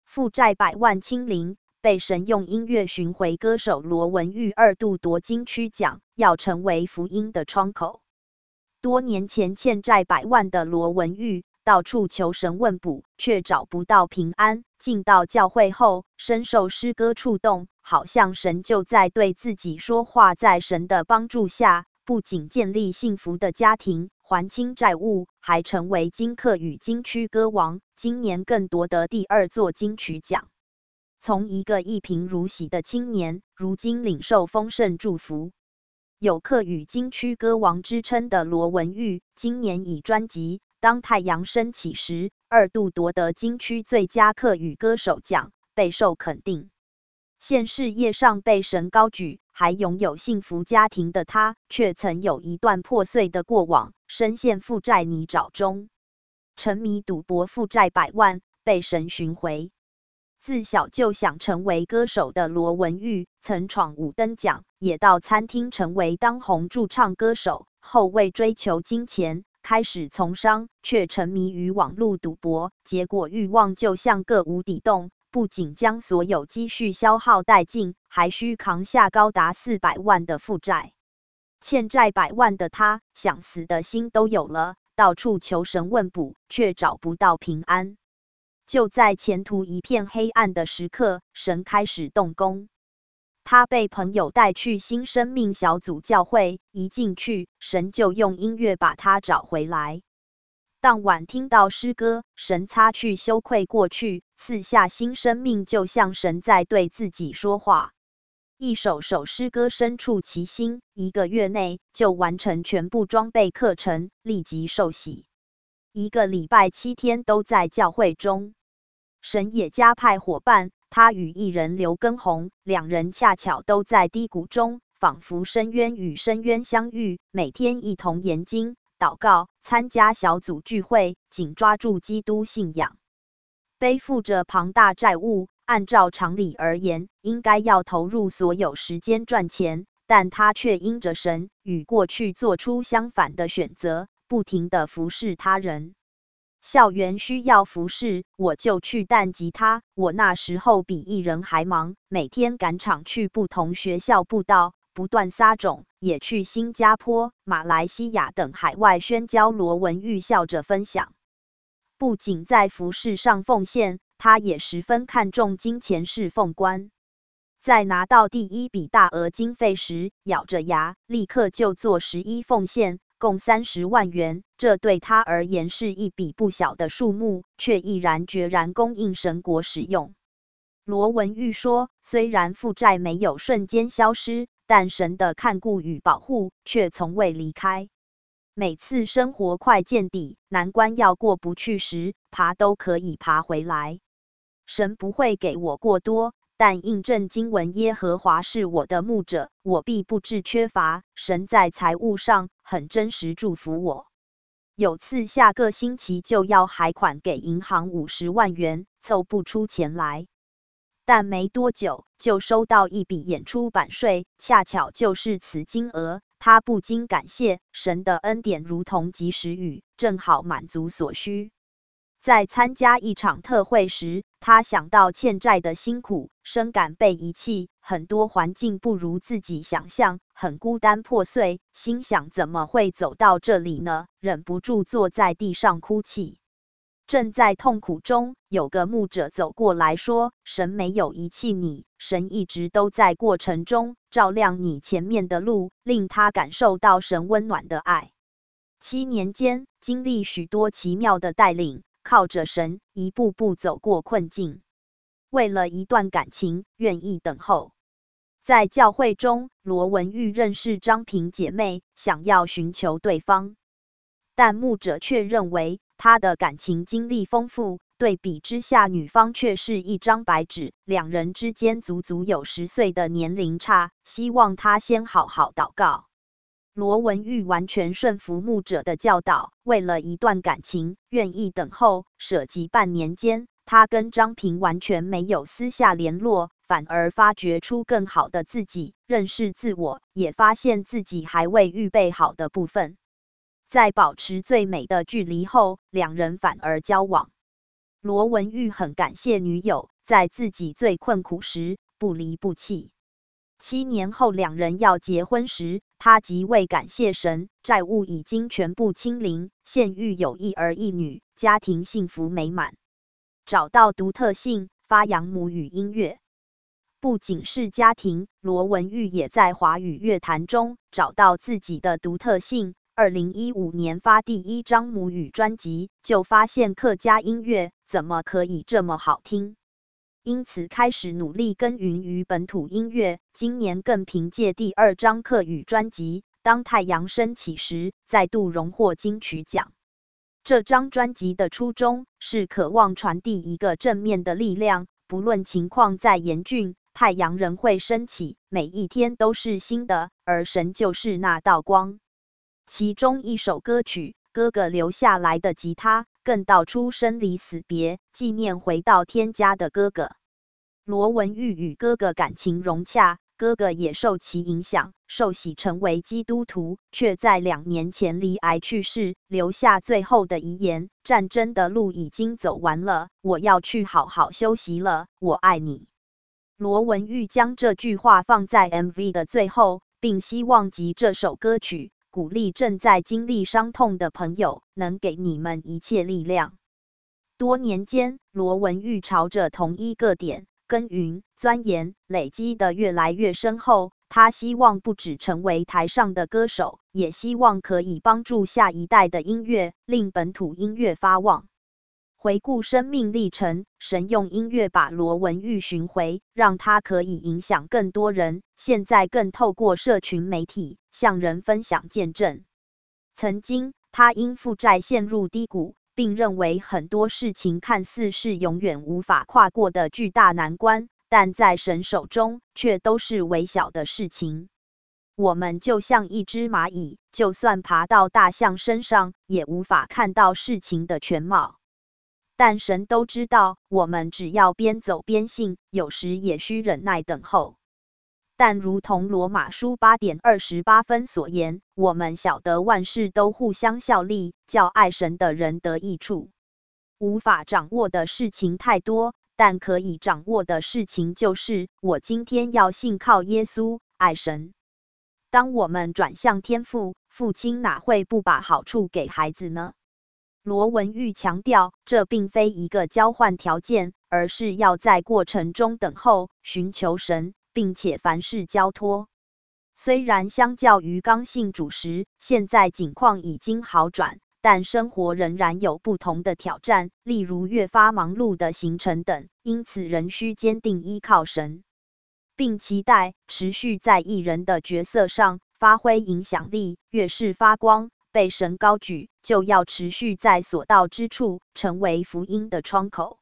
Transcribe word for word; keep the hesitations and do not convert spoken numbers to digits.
负债百万清零，被神用音乐寻回歌手罗文玉二度夺金曲奖，要成为福音的窗口。多年前欠债百万的罗文玉到处求神问卜，却找不到平安。进到教会后，深受诗歌触动，好像神就在对自己说话。在神的帮助下，不仅建立幸福的家庭，还清债务，还成为金客语金曲歌王。今年更夺得第二座金曲奖。从一个一贫如洗的青年，如今领受丰盛祝福。有客语金曲歌王之称的罗文玉，今年以专辑《当太阳升起时》二度夺得金曲最佳客语歌手奖，备受肯定。现事业上被神高举，还拥有幸福家庭的他，却曾有一段破碎的过往，深陷负债泥沼中。沉迷赌博，负债百万，被神寻回。自小就想成为歌手的罗文玉，曾闯五灯奖，也到餐厅成为当红驻唱歌手。后为追求金钱，开始从商，却沉迷于网络赌博，结果欲望就像个无底洞，不仅将所有积蓄消耗殆尽，还需扛下高达四百万的负债。欠债百万的他，想死的心都有了，到处求神问卜，却找不到平安。就在前途一片黑暗的时刻，神开始动工。他被朋友带去新生命小组教会，一进去，神就用音乐把他找回来。当晚听到诗歌，神擦去羞愧过去，赐下新生命，就像神在对自己说话。一首首诗歌深处其心，一个月内就完成全部装备课程，立即受洗。一个礼拜七天都在教会中。神也加派伙伴，他与艺人刘畊宏，两人恰巧都在低谷中，仿佛深渊与深渊相遇，每天一同研经、祷告，参加小组聚会，紧抓住基督信仰。背负着庞大债务，按照常理而言，应该要投入所有时间赚钱，但他却因着神与过去做出相反的选择，不停地服侍他人。校园需要服侍，我就去弹吉他。我那时候比艺人还忙，每天赶场去不同学校布道，不断撒种，也去新加坡、马来西亚等海外宣教。罗文玉笑着分享，不仅在服侍上奉献，他也十分看重金钱侍奉观。在拿到第一笔大额经费时，咬着牙，立刻就做十一奉献。共三十万元，这对他而言是一笔不小的数目，却毅然决然供应神国使用。罗文玉说，虽然负债没有瞬间消失，但神的看顾与保护却从未离开。每次生活快见底，难关要过不去时，爬都可以爬回来。神不会给我过多，但印证经文，耶和华是我的牧者，我必不致缺乏。神在财务上很真实祝福我。有次下个星期就要还款给银行五十万元，凑不出钱来。但没多久就收到一笔演出版税，恰巧就是此金额。他不禁感谢神的恩典如同及时雨，正好满足所需。在参加一场特会时，他想到欠债的辛苦，深感被遗弃，很多环境不如自己想象，很孤单破碎，心想怎么会走到这里呢？忍不住坐在地上哭泣。正在痛苦中，有个牧者走过来说，神没有遗弃你，神一直都在过程中照亮你前面的路，令他感受到神温暖的爱。七年间，经历许多奇妙的带领，靠着神一步步走过困境。为了一段感情，愿意等候。在教会中，罗文玉认识张萍姐妹，想要寻求对方，但牧者却认为她的感情经历丰富，对比之下，女方却是一张白纸，两人之间足足有十岁的年龄差，希望她先好好祷告。罗文玉完全顺服牧者的教导，为了一段感情，愿意等候，舍己半年间，他跟张萍完全没有私下联络，反而发掘出更好的自己，认识自我，也发现自己还未预备好的部分。在保持最美的距离后，两人反而交往。罗文玉很感谢女友， 在自己最困苦时不离不弃。七年后，两人要结婚时，他即为感谢神，债务已经全部清零，现育有一儿一女，家庭幸福美满。找到独特性，发扬母语音乐。不仅是家庭，罗文玉也在华语乐坛中找到自己的独特性。二零一五年发第一张母语专辑，就发现客家音乐怎么可以这么好听，因此开始努力耕耘于本土音乐。今年更凭借第二张客语专辑《当太阳升起时》，再度荣获金曲奖。这张专辑的初衷是渴望传递一个正面的力量，不论情况再严峻，太阳仍会升起，每一天都是新的，而神就是那道光。其中一首歌曲《哥哥留下来的吉他》更道出生离死别，纪念回到天家的哥哥。罗文玉与哥哥感情融洽，哥哥也受其影响，受洗成为基督徒，却在两年前罹癌去世，留下最后的遗言：战争的路已经走完了，我要去好好休息了，我爱你。罗文玉将这句话放在 M V 的最后，并希望藉这首歌曲鼓励正在经历伤痛的朋友，能给你们一切力量。多年间，罗文玉朝着同一个点耕耘、钻研，累积的越来越深厚。他希望不只成为台上的歌手，也希望可以帮助下一代的音乐，令本土音乐发旺。回顾生命历程，神用音乐把罗文玉寻回，让他可以影响更多人。现在更透过社群媒体向人分享见证。曾经，他因负债陷入低谷，并认为很多事情看似是永远无法跨过的巨大难关，但在神手中却都是微小的事情。我们就像一只蚂蚁，就算爬到大象身上，也无法看到事情的全貌。但神都知道，我们只要边走边信，有时也需忍耐等候。但如同罗马书八点二十八分所言，我们晓得万事都互相效力，叫爱神的人得益处。无法掌握的事情太多，但可以掌握的事情就是，我今天要信靠耶稣，爱神。当我们转向天父，父亲哪会不把好处给孩子呢？罗文玉强调，这并非一个交换条件，而是要在过程中等候，寻求神，并且凡事交托。虽然相较于刚信主时，现在境况已经好转，但生活仍然有不同的挑战，例如越发忙碌的行程等，因此仍需坚定依靠神，并期待持续在艺人的角色上发挥影响力，越是发光，被神高举，就要持续在所到之处成为福音的窗口。